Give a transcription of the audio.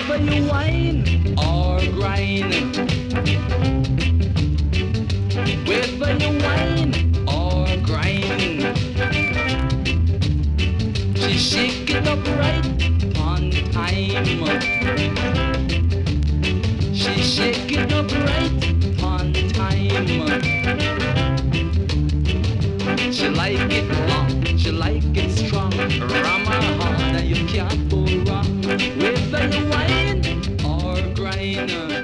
Whether you whine or grind, whether you whine or grind, she shake it up right on time. She shake it up right on time. She like it long, she like it strong. Ram her hard and you can't go wrong. Whether you whine or grind.